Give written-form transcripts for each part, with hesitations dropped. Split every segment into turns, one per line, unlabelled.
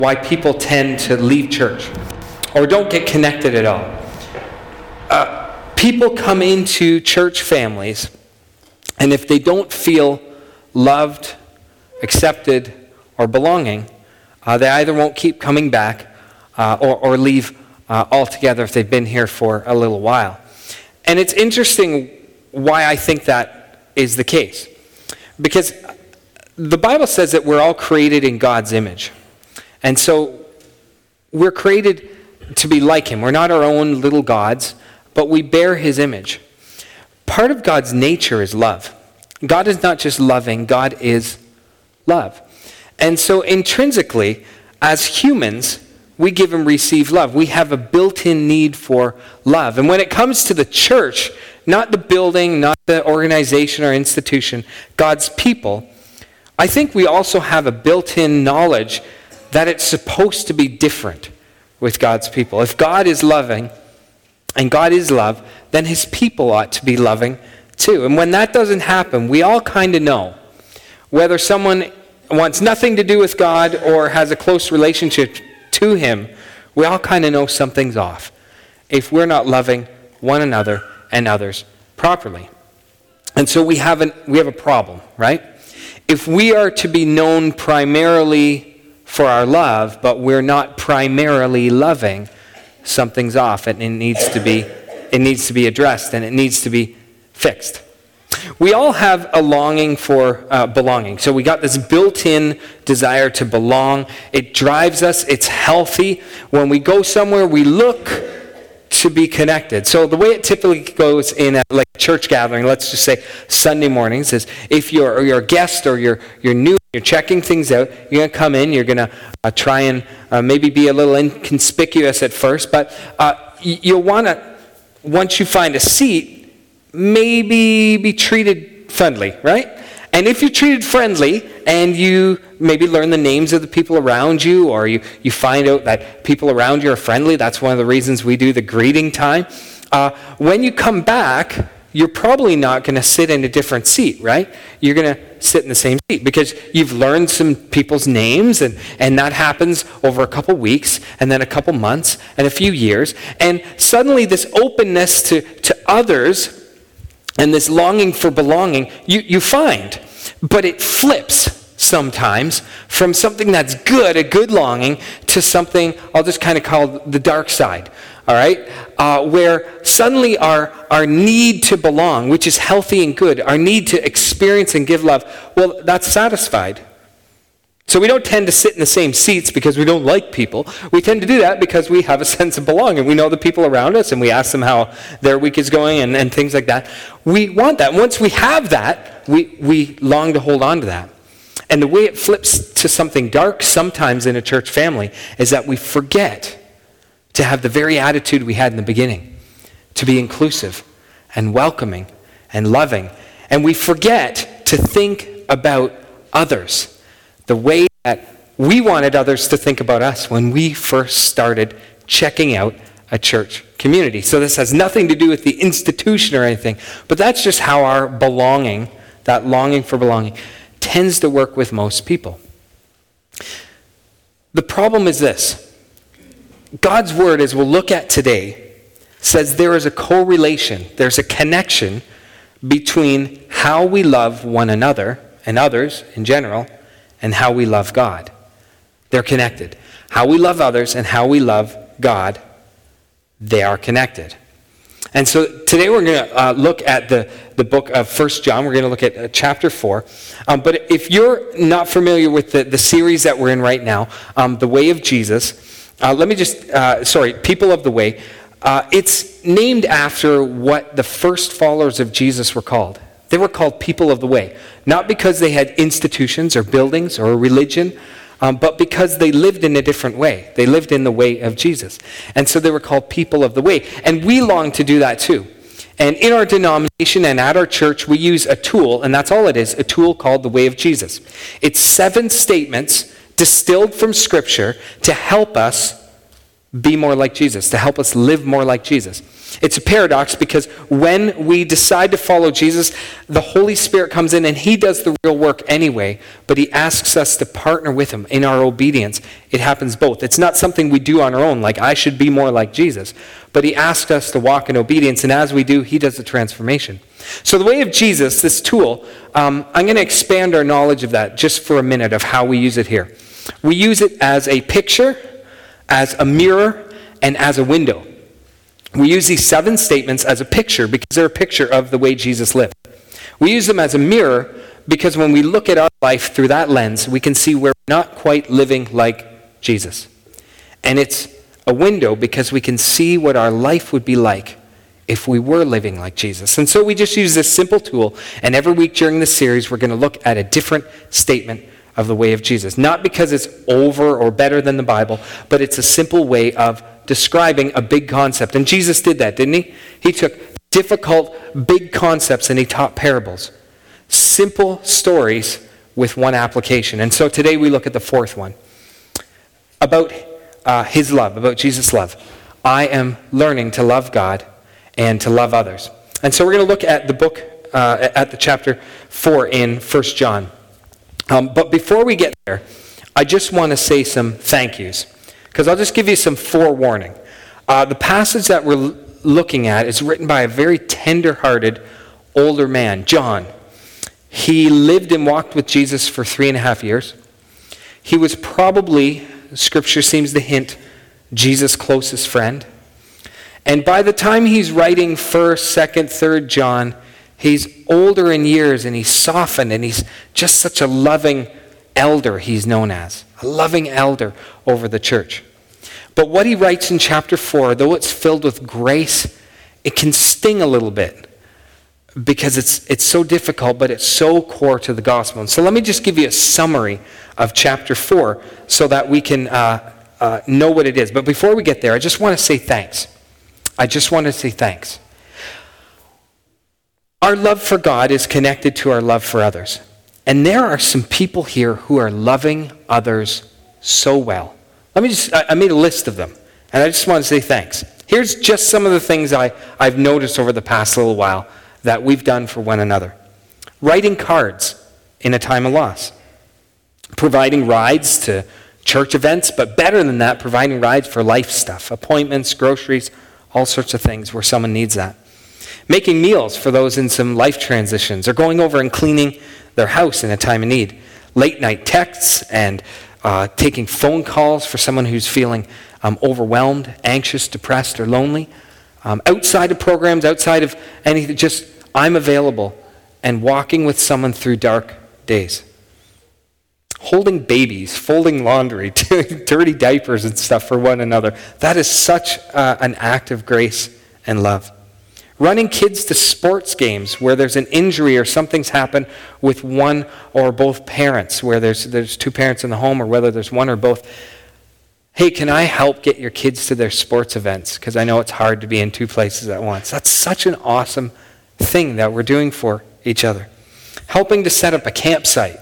why people tend to leave church or don't get connected at all. People come into church families, and if they don't feel loved, accepted, or belonging, they either won't keep coming back or leave altogether if they've been here for a little while. And it's interesting why I think that is the case. Because the Bible says that we're all created in God's image. And so we're created to be like him. We're not our own little gods, but we bear his image. Part of God's nature is love. God is not just loving, God is love. And so intrinsically, as humans, we give and receive love. We have a built-in need for love. And when it comes to the church, not the building, not the organization or institution, God's people, I think we also have a built-in knowledge that it's supposed to be different with God's people. If God is loving, and God is love, then his people ought to be loving too. And when that doesn't happen, we all kind of know whether someone wants nothing to do with God or has a close relationship to him. We all kind of know something's off if we're not loving one another and others properly. And so we have a problem, right? If we are to be known primarily for our love, but we're not primarily loving, something's off, and it needs to be addressed, and it needs to be fixed. We all have a longing for belonging. So we got this built-in desire to belong. It drives us. It's healthy. When we go somewhere, we look to be connected. So the way it typically goes in a church gathering, let's just say Sunday mornings, is if you're a guest or you're new, you're checking things out, you're going to come in, you're going to try and maybe be a little inconspicuous at first, but you'll want to, once you find a seat, maybe be treated friendly, right? And if you're treated friendly and you maybe learn the names of the people around you, or you find out that people around you are friendly, that's one of the reasons we do the greeting time. When you come back, you're probably not going to sit in a different seat, right? You're going to sit in the same seat because you've learned some people's names, and that happens over a couple weeks, and then a couple months, and a few years. And suddenly this openness to others and this longing for belonging, you find. But it flips sometimes from something that's good, a good longing, to something I'll just kind of call the dark side. All right? Where suddenly our need to belong, which is healthy and good, our need to experience and give love, well, that's satisfied. So we don't tend to sit in the same seats because we don't like people. We tend to do that because we have a sense of belonging. We know the people around us, and we ask them how their week is going and things like that. We want that. Once we have that, we long to hold on to that. And the way it flips to something dark sometimes in a church family is that we forget to have the very attitude we had in the beginning, to be inclusive and welcoming and loving. And we forget to think about others the way that we wanted others to think about us when we first started checking out a church community. So this has nothing to do with the institution or anything, but that's just how our belonging, that longing for belonging, tends to work with most people. The problem is this. God's word, as we'll look at today, says there is a correlation, there's a connection between how we love one another and others in general and how we love God. They're connected. How we love others and how we love God, they are connected. And so today we're going to look at the book of 1 John. We're going to look at chapter 4. But if you're not familiar with the series that we're in right now, The Way of Jesus, People of the Way, it's named after what the first followers of Jesus were called. They were called people of the way, not because they had institutions or buildings or a religion, but because they lived in a different way. They lived in the way of Jesus. And so they were called people of the way. And we long to do that too. And in our denomination and at our church, we use a tool, and that's all it is, a tool called the Way of Jesus. It's 7 statements distilled from Scripture to help us be more like Jesus, to help us live more like Jesus. It's a paradox because when we decide to follow Jesus, the Holy Spirit comes in and he does the real work anyway, but he asks us to partner with him in our obedience. It happens both. It's not something we do on our own, like I should be more like Jesus, but he asks us to walk in obedience, and as we do, he does the transformation. So the way of Jesus, this tool, I'm going to expand our knowledge of that just for a minute of how we use it here. We use it as a picture, as a mirror, and as a window. We use these 7 statements as a picture because they're a picture of the way Jesus lived. We use them as a mirror because when we look at our life through that lens, we can see we're not quite living like Jesus. And it's a window because we can see what our life would be like if we were living like Jesus. And so we just use this simple tool, and every week during this series, we're going to look at a different statement of the way of Jesus. Not because it's over or better than the Bible, but it's a simple way of describing a big concept. And Jesus did that, didn't he? He took difficult, big concepts and he taught parables. Simple stories with one application. And so today we look at the 4th one. About his love, about Jesus' love. I am learning to love God and to love others. And so we're going to look at the book, at the chapter 4 in 1 John. But before we get there, I just want to say some thank yous, because I'll just give you some forewarning. The passage that we're looking at is written by a very tender-hearted older man, John. He lived and walked with Jesus for 3.5 years. He was probably, Scripture seems to hint, Jesus' closest friend. And by the time he's writing 1st, 2nd, 3rd John, he's older in years, and he's softened, and he's just such a loving elder, he's known as. A loving elder over the church. But what he writes in chapter 4, though it's filled with grace, it can sting a little bit because it's so difficult, but it's so core to the gospel. And so let me just give you a summary of chapter 4 so that we can know what it is. But before we get there, I just want to say thanks. I just want to say thanks. Our love for God is connected to our love for others. And there are some people here who are loving others so well. I made a list of them, and I just want to say thanks. Here's just some of the things I've noticed over the past little while that we've done for one another. Writing cards in a time of loss. Providing rides to church events, but better than that, providing rides for life stuff, appointments, groceries, all sorts of things where someone needs that. Making meals for those in some life transitions, or going over and cleaning their house in a time of need. Late night texts and taking phone calls for someone who's feeling overwhelmed, anxious, depressed, or lonely. Outside of programs, outside of anything, just I'm available and walking with someone through dark days. Holding babies, folding laundry, doing dirty diapers and stuff for one another. That is such an act of grace and love. Running kids to sports games where there's an injury or something's happened with one or both parents, where there's 2 parents in the home, or whether there's one or both. Hey, can I help get your kids to their sports events? Because I know it's hard to be in 2 places at once. That's such an awesome thing that we're doing for each other. Helping to set up a campsite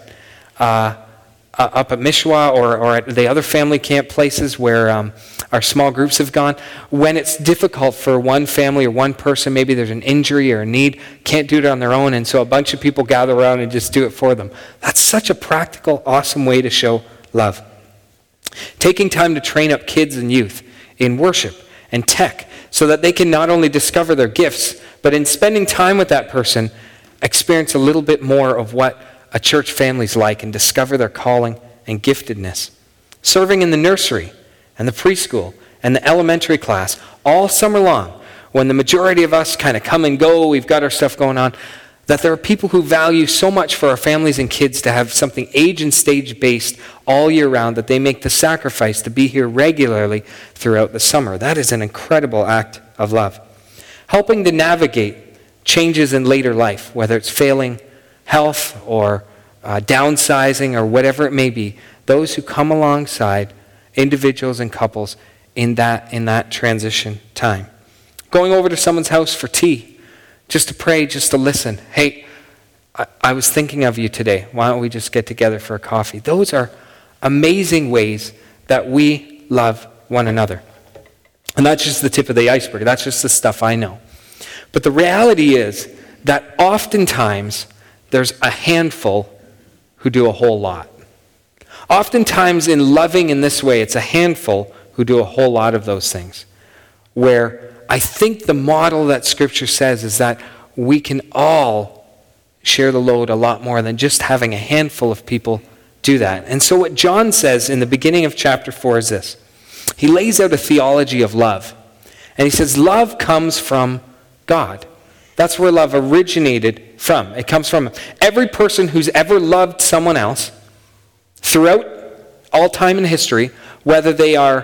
up at Mishwa or at the other family camp places where our small groups have gone. When it's difficult for one family or one person, maybe there's an injury or a need, can't do it on their own, and so a bunch of people gather around and just do it for them. That's such a practical, awesome way to show love. Taking time to train up kids and youth in worship and tech so that they can not only discover their gifts, but in spending time with that person, experience a little bit more of what a church family's like and discover their calling and giftedness. Serving in the nursery and the preschool and the elementary class all summer long, when the majority of us kind of come and go, we've got our stuff going on, that there are people who value so much for our families and kids to have something age and stage based all year round, that they make the sacrifice to be here regularly throughout the summer. That is an incredible act of love. Helping to navigate changes in later life, whether it's failing health or downsizing or whatever it may be, those who come alongside individuals and couples in that transition time. Going over to someone's house for tea, just to pray, just to listen. Hey, I was thinking of you today. Why don't we just get together for a coffee? Those are amazing ways that we love one another. And that's just the tip of the iceberg. That's just the stuff I know. But the reality is that oftentimes there's a handful who do a whole lot. Oftentimes in loving in this way, it's a handful who do a whole lot of those things. Where I think the model that Scripture says is that we can all share the load a lot more than just having a handful of people do that. And so what John says in the beginning of chapter 4 is this. He lays out a theology of love. And he says love comes from God. That's where love originated from. It comes from every person who's ever loved someone else throughout all time in history, whether they are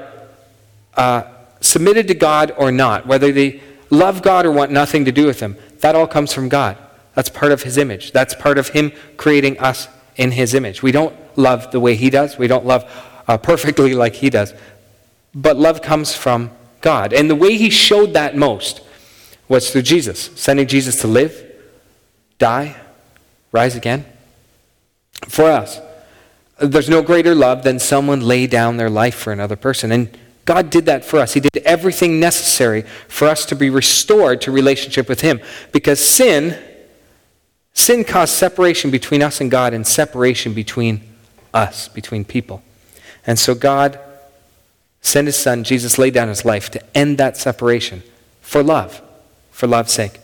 submitted to God or not, whether they love God or want nothing to do with him, that all comes from God. That's part of his image. That's part of him creating us in his image. We don't love the way he does. We don't love perfectly like he does. But love comes from God. And the way he showed that most was through Jesus, sending Jesus to live, die, rise again for us. There's no greater love than someone lay down their life for another person. And God did that for us. He did everything necessary for us to be restored to relationship with him. Because sin caused separation between us and God and separation between us, between people. And so God sent his son, Jesus laid down his life to end that separation for love's sake.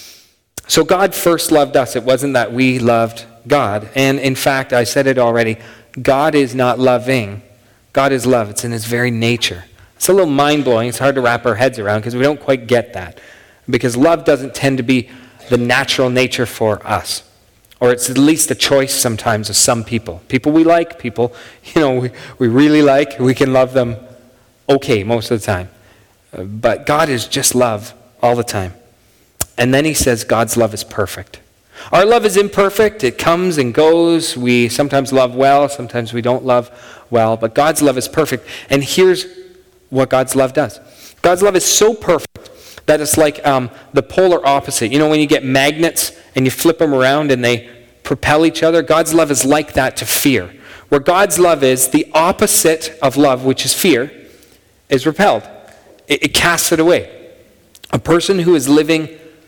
So God first loved us. It wasn't that we loved God. And in fact, I said it already, God is not loving. God is love. It's in his very nature. It's a little mind-blowing. It's hard to wrap our heads around because we don't quite get that. Because love doesn't tend to be the natural nature for us. Or it's at least a choice sometimes of some people. People we like, people, we really like, we can love them okay most of the time. But God is just love all the time. And then he says God's love is perfect. Our love is imperfect. It comes and goes. We sometimes love well, sometimes we don't love well. But God's love is perfect. And here's what God's love does. God's love is so perfect that it's like the polar opposite. When you get magnets and you flip them around and they propel each other, God's love is like that to fear. Where God's love is, the opposite of love, which is fear, is repelled. It casts it away. A person who is living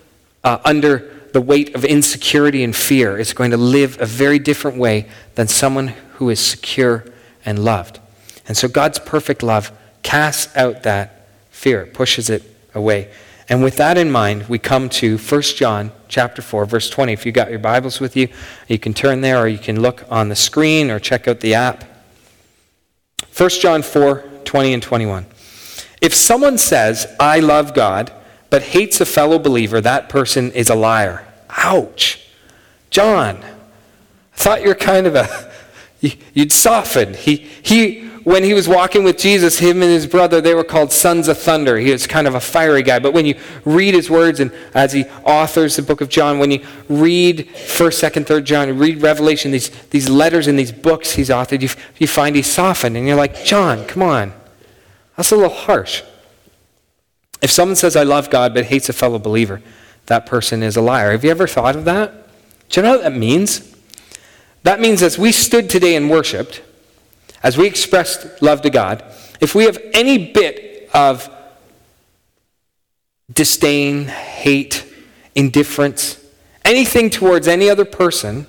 under the weight of insecurity and fear is going to live a very different way than someone who is secure and loved. And so God's perfect love casts out that fear, pushes it away. And with that in mind, we come to 1 John chapter 4, verse 20. If you got your Bibles with you, you can turn there or you can look on the screen or check out the app. 1 John 4, 20 and 21. If someone says, I love God, but hates a fellow believer, that person is a liar. Ouch. John, I thought you're kind of you'd soften. When he was walking with Jesus, him and his brother, they were called sons of thunder. He was kind of a fiery guy. But when you read his words, and as he authors the book of John, when you read 1st, 2nd, 3rd John, you read Revelation, these letters and these books he's authored, you find he's softened. And you're like, John, come on. That's a little harsh. If someone says, I love God, but hates a fellow believer, that person is a liar. Have you ever thought of that? Do you know what that means? That means as we stood today and worshiped, as we expressed love to God, if we have any bit of disdain, hate, indifference, anything towards any other person,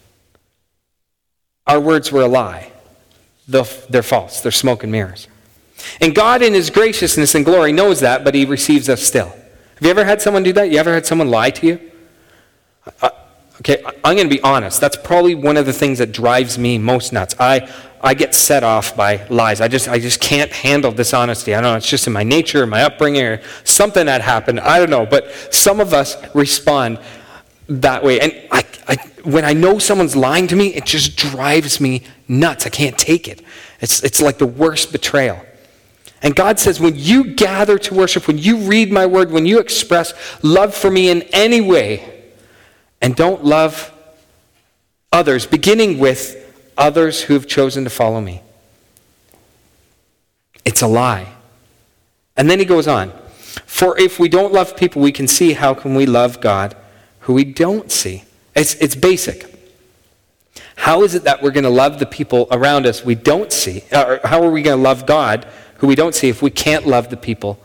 our words were a lie. They're false. They're smoke and mirrors. And God in his graciousness and glory knows that, but he receives us still. Have you ever had someone do that? You ever had someone lie to you? Okay, I'm going to be honest. That's probably one of the things that drives me most nuts. I get set off by lies. I just can't handle dishonesty. I don't know, it's just in my nature, my upbringing, or something that happened. I don't know, but some of us respond that way. And when I know someone's lying to me, it just drives me nuts. I can't take it. It's like the worst betrayal. And God says, when you gather to worship, when you read my word, when you express love for me in any way, and don't love others, beginning with others who have chosen to follow me, it's a lie. And then he goes on, for if we don't love people we can see, how can we love God who we don't see? It's basic. How is it that we're going to love the people around us we don't see? Or how are we going to love God who we don't see if we can't love the people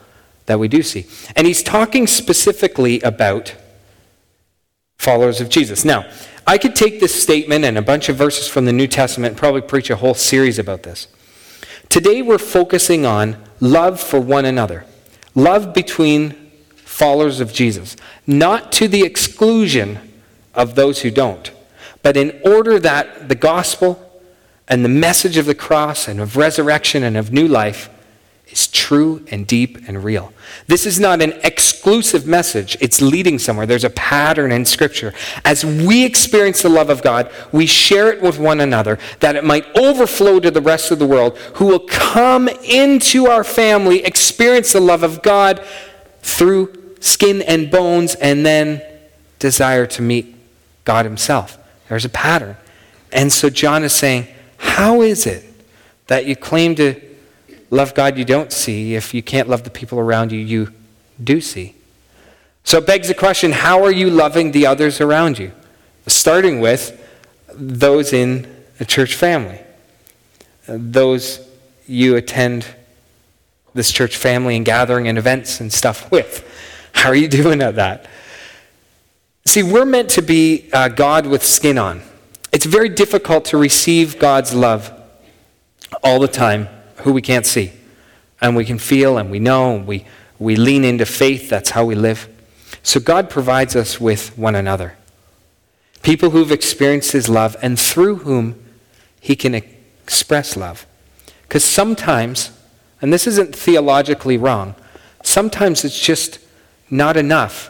that we do see. And he's talking specifically about followers of Jesus. Now, I could take this statement and a bunch of verses from the New Testament and probably preach a whole series about this. Today we're focusing on love for one another. Love between followers of Jesus. Not to the exclusion of those who don't, but in order that the gospel and the message of the cross and of resurrection and of new life is true and deep and real. This is not an exclusive message. It's leading somewhere. There's a pattern in Scripture. As we experience the love of God, we share it with one another that it might overflow to the rest of the world who will come into our family, experience the love of God through skin and bones, and then desire to meet God himself. There's a pattern. And so John is saying, how is it that you claim to love God you don't see if you can't love the people around you you do see? So it begs the question, how are you loving the others around you? Starting with those in a church family. Those you attend this church family and gathering and events and stuff with. How are you doing at that? See, we're meant to be God with skin on. It's very difficult to receive God's love all the time, who we can't see. And we can feel and we know, and we lean into faith. That's how we live. So God provides us with one another. People who've experienced his love and through whom he can express love. Because sometimes, and this isn't theologically wrong, sometimes it's just not enough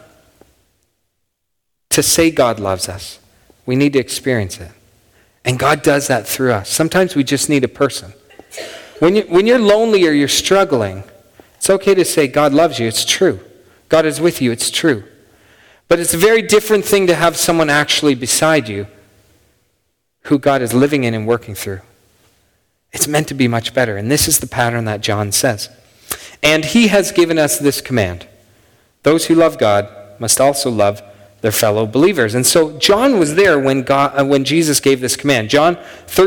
to say God loves us. We need to experience it. And God does that through us. Sometimes we just need a person. When you're lonely or you're struggling, it's okay to say God loves you. It's true. God is with you. It's true. But it's a very different thing to have someone actually beside you who God is living in and working through. It's meant to be much better. And this is the pattern that John says. And he has given us this command. Those who love God must also love their fellow believers. And so John was there when Jesus gave this command. John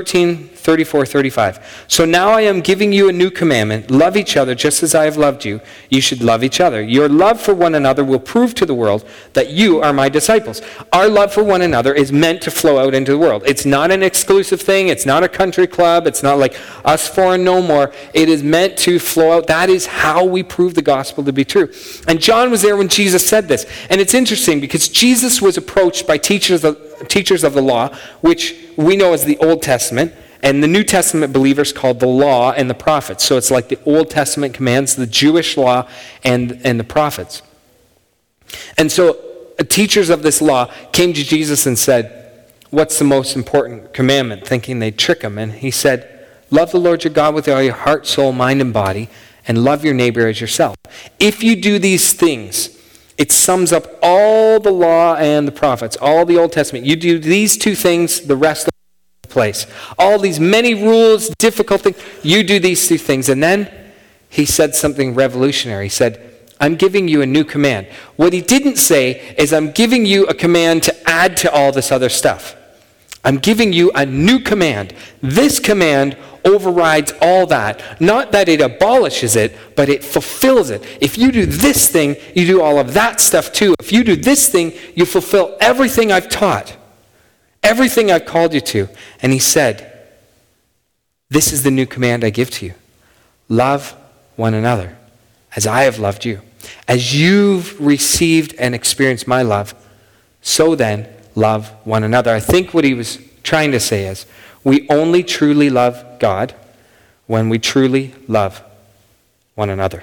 13:34-35. So now I am giving you a new commandment. Love each other just as I have loved you. You should love each other. Your love for one another will prove to the world that you are my disciples. Our love for one another is meant to flow out into the world. It's not an exclusive thing. It's not a country club. It's not like us four and no more. It is meant to flow out. That is how we prove the gospel to be true. And John was there when Jesus said this. And it's interesting because Jesus was approached by teachers of the law, which we know as the Old Testament, and the New Testament believers called the law and the prophets. So it's like the Old Testament commands, the Jewish law, and the prophets. And so teachers of this law came to Jesus and said, what's the most important commandment? Thinking they'd trick him. And he said, love the Lord your God with all your heart, soul, mind, and body, and love your neighbor as yourself. If you do these things, it sums up all the law and the prophets, all the Old Testament. You do these two things, the rest of the place. All these many rules, difficult things, you do these two things. And then he said something revolutionary. He said, I'm giving you a new command. What he didn't say is I'm giving you a command to add to all this other stuff. I'm giving you a new command. This command overrides all that. Not that it abolishes it, but it fulfills it. If you do this thing, you do all of that stuff too. If you do this thing, you fulfill everything I've taught. Everything I've called you to. And he said, this is the new command I give to you. Love one another as I have loved you. As you've received and experienced my love, so then love one another. I think what he was trying to say is, we only truly love God when we truly love one another.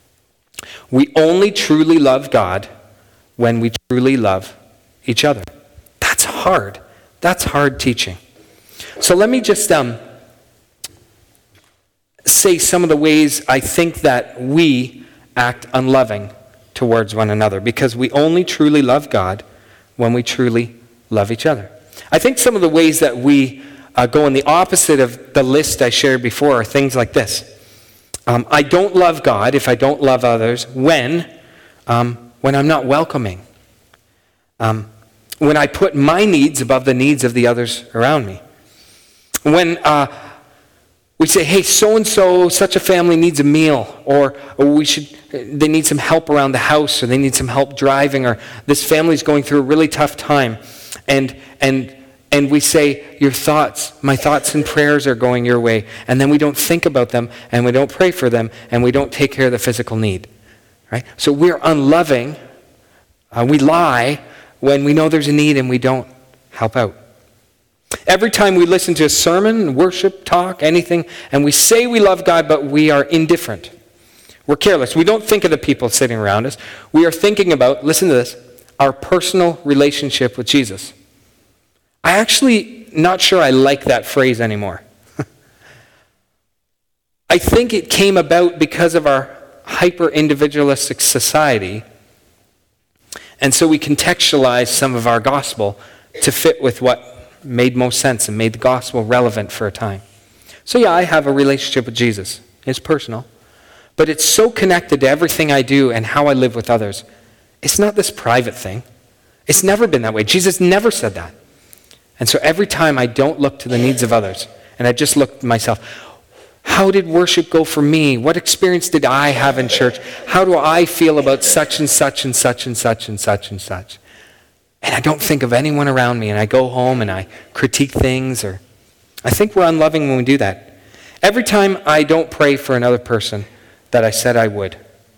We only truly love God when we truly love each other. That's hard. That's hard teaching. So let me just say some of the ways I think that we act unloving towards one another, because we only truly love God when we truly love each other. I think some of the ways that we go in the opposite of the list I shared before are things like this. I don't love God if I don't love others when I'm not welcoming. When I put my needs above the needs of the others around me. When We say, hey, so-and-so, such a family needs a meal, or they need some help around the house, or they need some help driving, or this family's going through a really tough time. And we say, my thoughts and prayers are going your way. And then we don't think about them, and we don't pray for them, and we don't take care of the physical need. Right? So we're unloving. We lie when we know there's a need and we don't help out. Every time we listen to a sermon, worship, talk, anything, and we say we love God, but we are indifferent. We're careless. We don't think of the people sitting around us. We are thinking about, listen to this, our personal relationship with Jesus. I actually not sure I like that phrase anymore. I think it came about because of our hyper-individualistic society, and so we contextualize some of our gospel to fit with what made most sense and made the gospel relevant for a time. So yeah, I have a relationship with Jesus. It's personal. But it's so connected to everything I do and how I live with others. It's not this private thing. It's never been that way. Jesus never said that. And so every time I don't look to the needs of others, and I just look to myself, how did worship go for me? What experience did I have in church? How do I feel about such and such and such and such and such and such? And I don't think of anyone around me, and I go home and I critique things, or I think we're unloving when we do that. Every time I don't pray for another person that I said I would.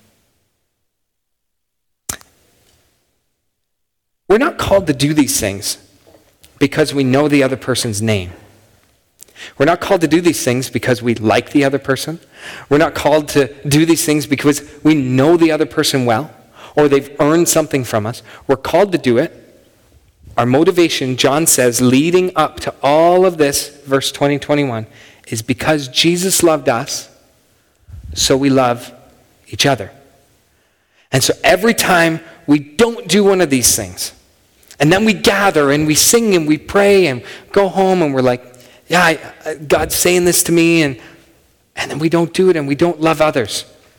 We're not called to do these things because we know the other person's name. We're not called to do these things because we like the other person. We're not called to do these things because we know the other person well, or they've earned something from us. We're called to do it. Our motivation, John says, leading up to all of this, verse 20, 21, is because Jesus loved us, so we love each other. And so every time we don't do one of these things, and then we gather and we sing and we pray and go home and we're like, yeah, God's saying this to me, and then we don't do it and we don't love others.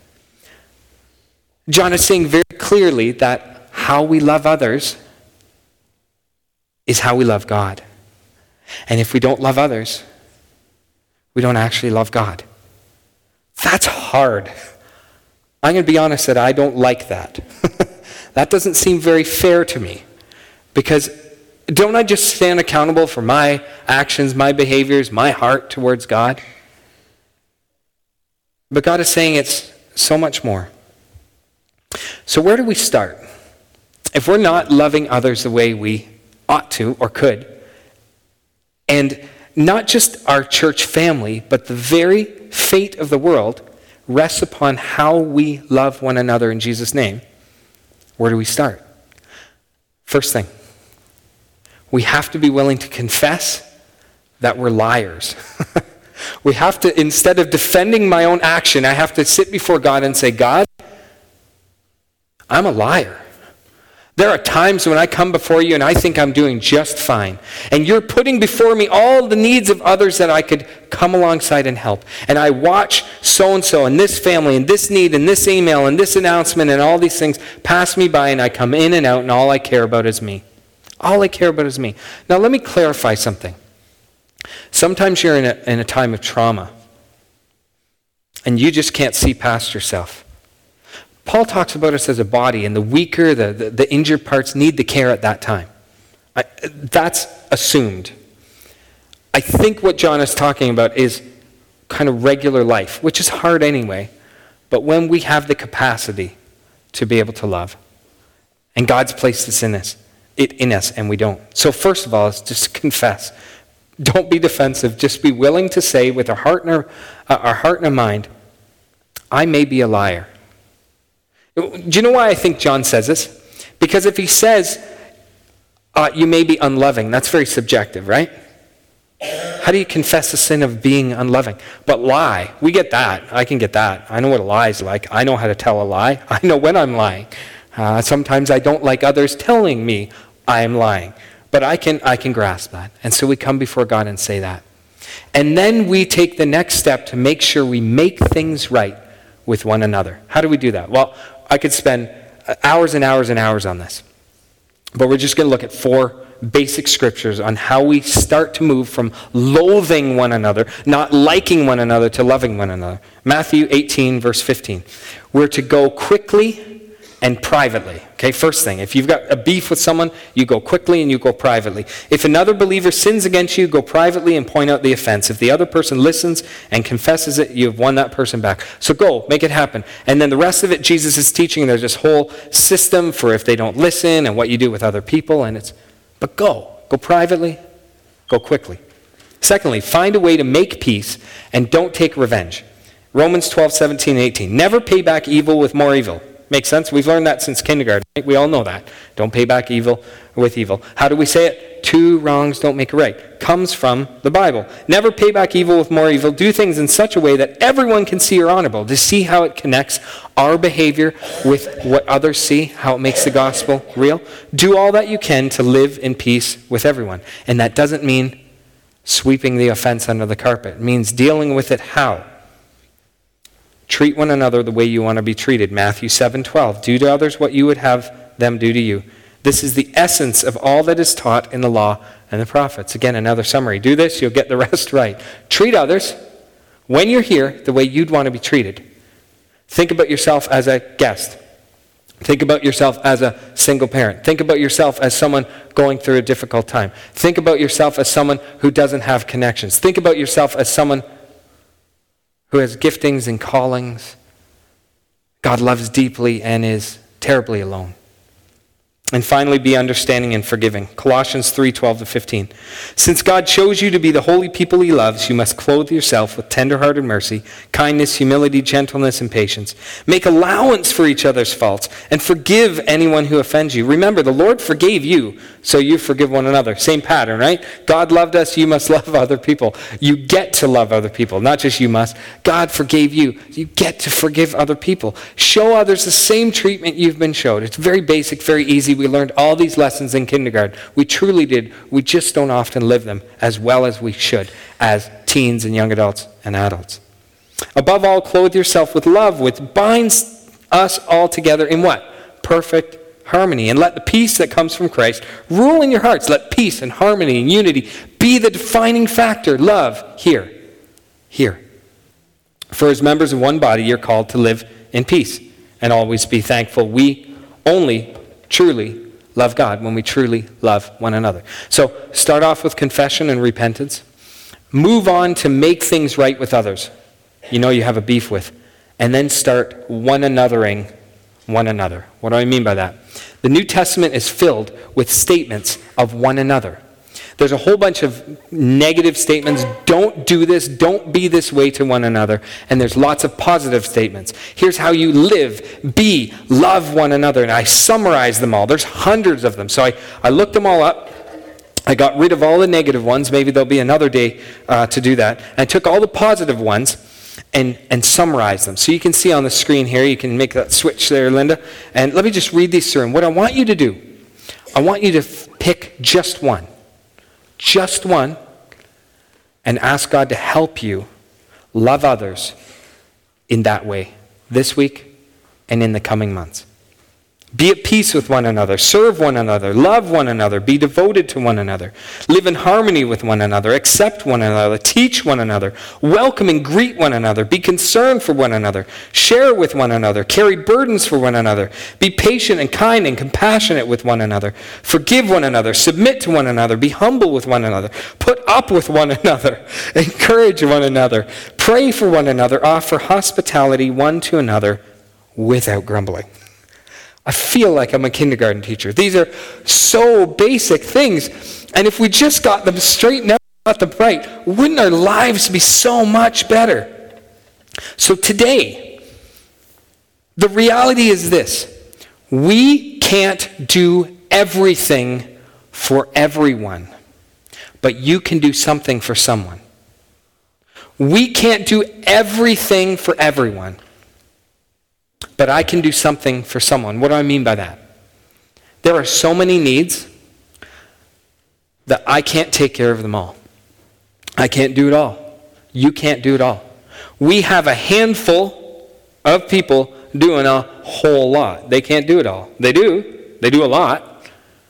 John is saying very clearly that how we love others is how we love God. And if we don't love others, we don't actually love God. That's hard. I'm going to be honest that I don't like that. That doesn't seem very fair to me. Because don't I just stand accountable for my actions, my behaviors, my heart towards God? But God is saying it's so much more. So where do we start? If we're not loving others the way we ought to or could, and not just our church family, but the very fate of the world rests upon how we love one another in Jesus' name, where do we start? First thing, we have to be willing to confess that we're liars. We have to, instead of defending my own action, I have to sit before God and say, God, I'm a liar. There are times when I come before you and I think I'm doing just fine. And you're putting before me all the needs of others that I could come alongside and help. And I watch so-and-so and this family and this need and this email and this announcement and all these things pass me by, and I come in and out and all I care about is me. All I care about is me. Now let me clarify something. Sometimes you're in a time of trauma and you just can't see past yourself. Paul talks about us as a body, and the weaker, the injured parts need the care at that time. That's assumed. I think what John is talking about is kind of regular life, which is hard anyway, but when we have the capacity to be able to love, and God's placed this in us, and we don't. So first of all, it's just confess. Don't be defensive. Just be willing to say with our heart and our mind, I may be a liar. Do you know why I think John says this? Because if he says, you may be unloving, that's very subjective, right? How do you confess the sin of being unloving? But lie, we get that. I can get that. I know what a lie is like. I know how to tell a lie. I know when I'm lying. Sometimes I don't like others telling me I am lying. But I can grasp that. And so we come before God and say that. And then we take the next step to make sure we make things right with one another. How do we do that? Well, I could spend hours and hours and hours on this. But we're just going to look at 4 basic scriptures on how we start to move from loathing one another, not liking one another, to loving one another. Matthew 18, verse 15. We're to go quickly and privately. Okay, first thing, if you've got a beef with someone, you go quickly and you go privately. If another believer sins against you, go privately and point out the offense. If the other person listens and confesses it, you have won that person back. So go, make it happen. And then the rest of it, Jesus is teaching. There's this whole system for if they don't listen and what you do with other people. But go privately, go quickly. Secondly, find a way to make peace and don't take revenge. Romans 12, 17, and 18. Never pay back evil with more evil. Makes sense? We've learned that since kindergarten. Right? We all know that. Don't pay back evil with evil. How do we say it? 2 wrongs don't make a right. Comes from the Bible. Never pay back evil with more evil. Do things in such a way that everyone can see you're honorable. To see how it connects our behavior with what others see, how it makes the gospel real. Do all that you can to live in peace with everyone. And that doesn't mean sweeping the offense under the carpet. It means dealing with it how? Treat one another the way you want to be treated. Matthew 7:12. Do to others what you would have them do to you. This is the essence of all that is taught in the law and the prophets. Again, another summary. Do this, you'll get the rest right. Treat others, when you're here, the way you'd want to be treated. Think about yourself as a guest. Think about yourself as a single parent. Think about yourself as someone going through a difficult time. Think about yourself as someone who doesn't have connections. Think about yourself as someone who has giftings and callings God loves deeply and is terribly alone. And finally, be understanding and forgiving. Colossians 3:12-15. Since God chose you to be the holy people he loves, you must clothe yourself with tender-hearted mercy, kindness, humility, gentleness, and patience. Make allowance for each other's faults and forgive anyone who offends you. Remember, the Lord forgave you, so you forgive one another. Same pattern, right? God loved us, you must love other people. You get to love other people, not just you must. God forgave you. You get to forgive other people. Show others the same treatment you've been showed. It's very basic, very easy. We learned all these lessons in kindergarten. We truly did. We just don't often live them as well as we should as teens and young adults and adults. Above all, clothe yourself with love, which binds us all together in what? Perfect harmony. And let the peace that comes from Christ rule in your hearts. Let peace and harmony and unity be the defining factor. Love, here. For as members of one body, you're called to live in peace and always be thankful. We only truly love God when we truly love one another. So start off with confession and repentance. Move on to make things right with others you know you have a beef with. And then start one-anothering one another. What do I mean by that? The New Testament is filled with statements of one another. There's a whole bunch of negative statements. Don't do this. Don't be this way to one another. And there's lots of positive statements. Here's how you live, be, love one another. And I summarize them all. There's hundreds of them. So I looked them all up. I got rid of all the negative ones. Maybe there'll be another day to do that. And I took all the positive ones and summarize them. So you can see on the screen here. You can make that switch there, Linda. And let me just read these through. And what I want you to do, I want you to pick just one. Just one, and ask God to help you love others in that way this week and in the coming months. Be at peace with one another, serve one another, love one another, be devoted to one another, live in harmony with one another, accept one another, teach one another, welcome and greet one another, be concerned for one another, share with one another, carry burdens for one another, be patient and kind and compassionate with one another, forgive one another, submit to one another, be humble with one another, put up with one another, encourage one another, pray for one another, offer hospitality one to another without grumbling. I feel like I'm a kindergarten teacher. These are so basic things. And if we just got them straight and got them right, wouldn't our lives be so much better? So today, the reality is this. We can't do everything for everyone, but you can do something for someone. We can't do everything for everyone, but I can do something for someone. What do I mean by that? There are so many needs that I can't take care of them all. I can't do it all. You can't do it all. We have a handful of people doing a whole lot. They can't do it all. They do a lot,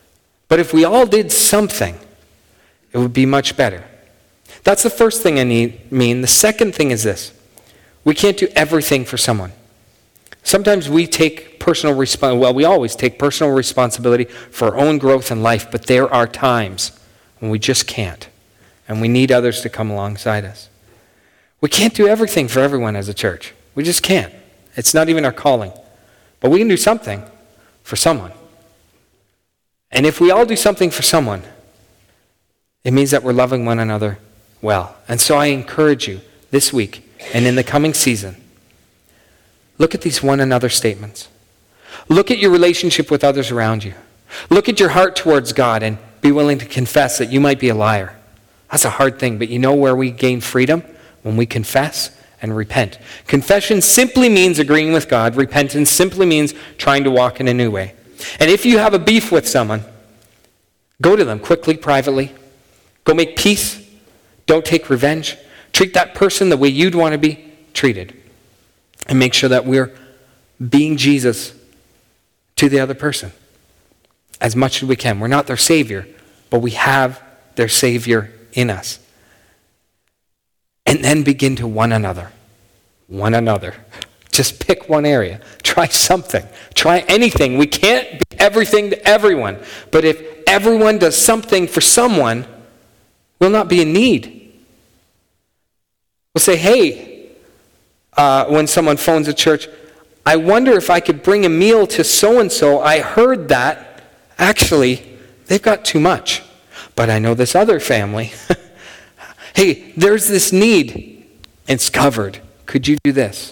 But if we all did something, it would be much better. That's the first thing I mean. The second thing is this. We can't do everything for someone. Sometimes we take we always take personal responsibility for our own growth in life, but there are times when we just can't, and we need others to come alongside us. We can't do everything for everyone as a church. We just can't. It's not even our calling. But we can do something for someone. And if we all do something for someone, it means that we're loving one another well. And so I encourage you this week and in the coming season, look at these one another statements. Look at your relationship with others around you. Look at your heart towards God and be willing to confess that you might be a liar. That's a hard thing, but you know where we gain freedom? When we confess and repent. Confession simply means agreeing with God. Repentance simply means trying to walk in a new way. And if you have a beef with someone, go to them quickly, privately. Go make peace. Don't take revenge. Treat that person the way you'd want to be treated. And make sure that we're being Jesus to the other person as much as we can. We're not their Savior, but we have their Savior in us. And then begin to one another. One another. Just pick one area. Try something. Try anything. We can't be everything to everyone. But if everyone does something for someone, we'll not be in need. We'll say, hey, when someone phones a church, I wonder if I could bring a meal to so-and-so. I heard that. Actually, they've got too much. But I know this other family. Hey, there's this need. It's covered. Could you do this?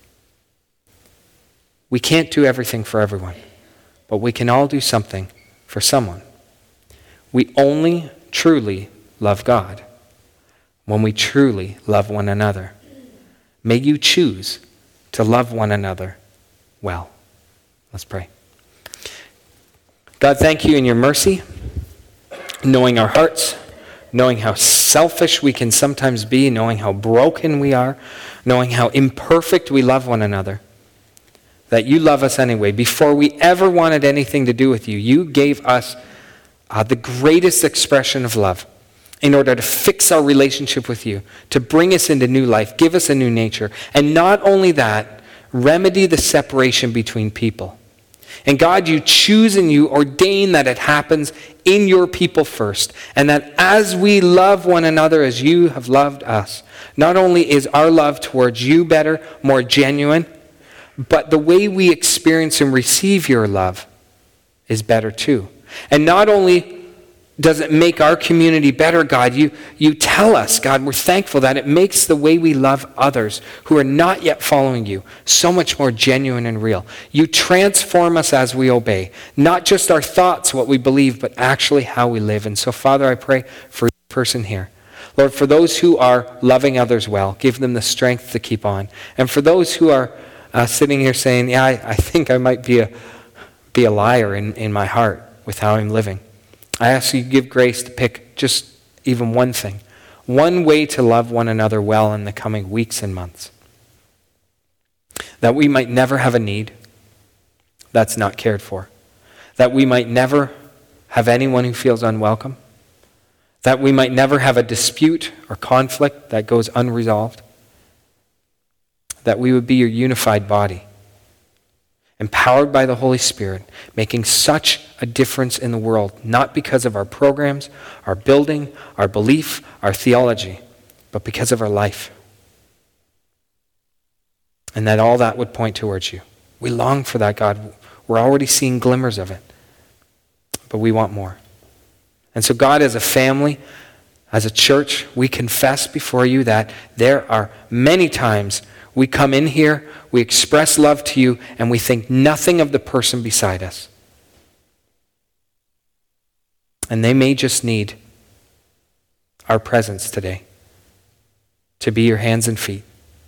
We can't do everything for everyone, but we can all do something for someone. We only truly love God when we truly love one another. May you choose to love one another well. Let's pray. God, thank you in your mercy, knowing our hearts, knowing how selfish we can sometimes be, knowing how broken we are, knowing how imperfect we love one another, that you love us anyway. Before we ever wanted anything to do with you, you gave us the greatest expression of love in order to fix our relationship with you, to bring us into new life, give us a new nature, and not only that, remedy the separation between people. And God, you choose and you ordain that it happens in your people first. And that as we love one another as you have loved us, not only is our love towards you better, more genuine, but the way we experience and receive your love is better too. And not only does it make our community better, God, you tell us, God, we're thankful that it makes the way we love others who are not yet following you so much more genuine and real. You transform us as we obey, not just our thoughts, what we believe, but actually how we live. And so, Father, I pray for each person here. Lord, for those who are loving others well, give them the strength to keep on. And for those who are sitting here saying, yeah, I think I might be a liar in my heart with how I'm living, I ask you to give grace to pick just even one thing, one way to love one another well in the coming weeks and months. That we might never have a need that's not cared for. That we might never have anyone who feels unwelcome. That we might never have a dispute or conflict that goes unresolved. That we would be your unified body, empowered by the Holy Spirit, making such a difference in the world, not because of our programs, our building, our belief, our theology, but because of our life. And that all that would point towards you. We long for that, God. We're already seeing glimmers of it, but we want more. And so, God, as a family, as a church, we confess before you that there are many times we come in here, we express love to you, and we think nothing of the person beside us. And they may just need our presence today to be your hands and feet.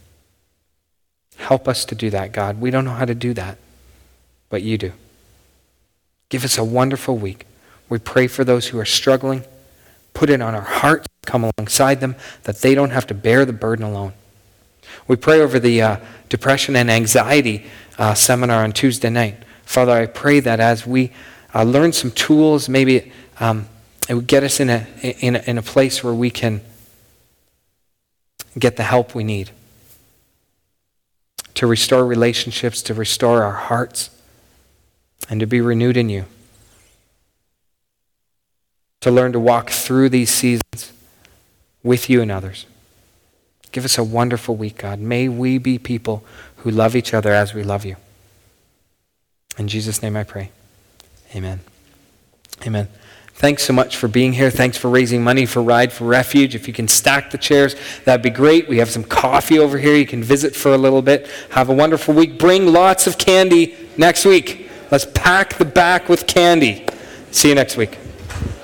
Help us to do that, God. We don't know how to do that, but you do. Give us a wonderful week. We pray for those who are struggling. Put it on our hearts, come alongside them, that they don't have to bear the burden alone. We pray over the depression and anxiety seminar on Tuesday night. Father, I pray that as we learn some tools, maybe it would get us in a place where we can get the help we need to restore relationships, to restore our hearts, and to be renewed in you. To learn to walk through these seasons with you and others. Give us a wonderful week, God. May we be people who love each other as we love you. In Jesus' name I pray. Amen. Amen. Thanks so much for being here. Thanks for raising money for Ride for Refuge. If you can stack the chairs, that'd be great. We have some coffee over here. You can visit for a little bit. Have a wonderful week. Bring lots of candy next week. Let's pack the back with candy. See you next week.